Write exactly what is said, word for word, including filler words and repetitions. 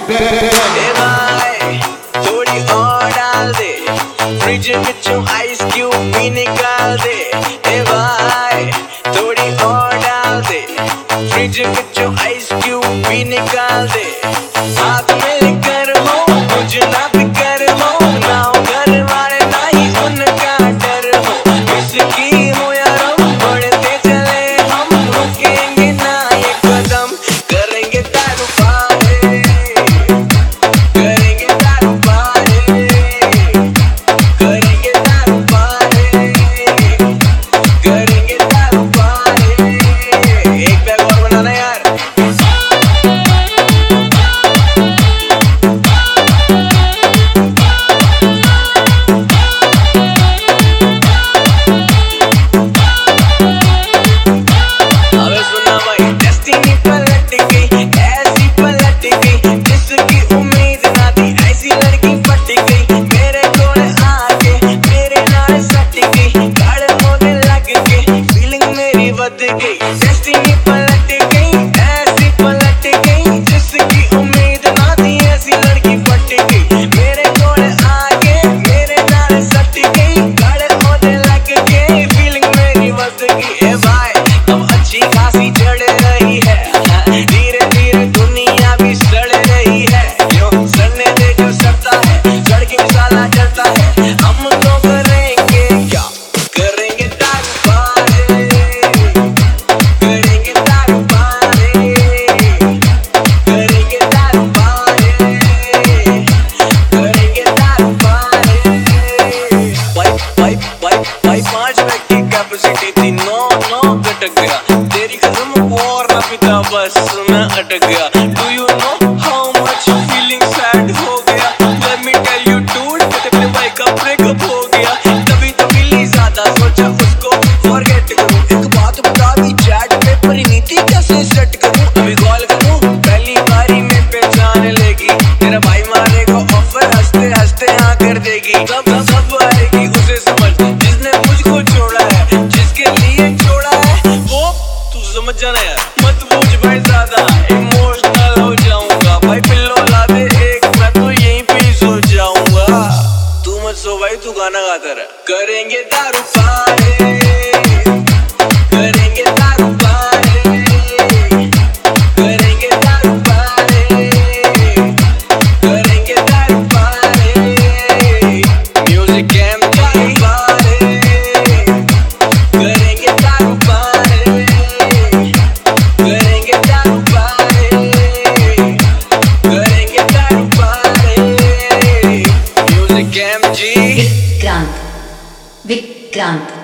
ए भाई थोड़ी और डाल दे, फ्रिज में आइस क्यूब भी निकाल दे। ए भाई थोड़ी और डाल दे, फ्रिज में आइस क्यूब भी निकाल दे। हाथ में लेकर हो मुझे ना फिकर हो, ना हो घर वाले ना ही उनका डर हो। इसकी हो यार हम बढ़ते चले, हम रुकेंगे ना ये कदम। करेंगे दारू पारे, करेंगे दारू पारे, करेंगे दारू पारे, करेंगे दारू पारे। एक बैग और बनाना यार। डेस्टिनी पलट गई, ऐसी पलट गई, जिसकी उम्मीद ना थी ऐसी लड़की पट गई। मेरे कोल आके मेरे नाल सट गई, गाड़े होने लग गए, फीलिंग मेरी बस गई। ए भाई अब अच्छी खासी चढ़ रही है, धीरे धीरे दुनिया भी सड़ रही है। जो सड़ने दे जो सड़ता है, सड़ के मसाला चढ़ता है। हम तो करेंगे क्या, करेंगे दारू पारे, करेंगे दारू पारे, करेंगे दारू पारे, करेंगे दारू पारे। पाइप पाइप पाइप पाइप पांच बैग की कैपेसिटी थी, नौ नौ घटक गया। तेरी कसम और ना पिता बस मैं अटक गया। Do you know how much feeling sad हो गया, let me tell you dude, तेरे भाई का ब्रेकअप हो गया। तभी तो मिली ज्यादा सोचा उसको फॉरगेट करूं। एक बात बता भी चैट पे परिणीति कैसे सेट करूं। अभी कॉल करूं पहली बारी में पहचान लेगी, तेरा भाई मारेगा ऑफर, हंसते हंसते हाँ कर देगी। सब सब आएगी उसे समझ, जिसने मुझको छोड़ा है, जिसके लिए छोड़ा है वो तू समझ जाना यार। मत पूछ भाई ज्यादा, इमोशनल हो जाऊंगा। भाई पिल्लो ला दे एक, मैं तो यहीं पे ही सो जाऊंगा। तू मत सो भाई, तू गाना गाता रह। करेंगे दारू पारे, करेंगे दारू पारे, करेंगे दारू पारे, करेंगे दारू पारे। म्यूजिक एम दारू पारे, करेंगे दारू पारे, करेंगे दारू पारे, करेंगे दारू पारे। Music M G Vikrant Vikrant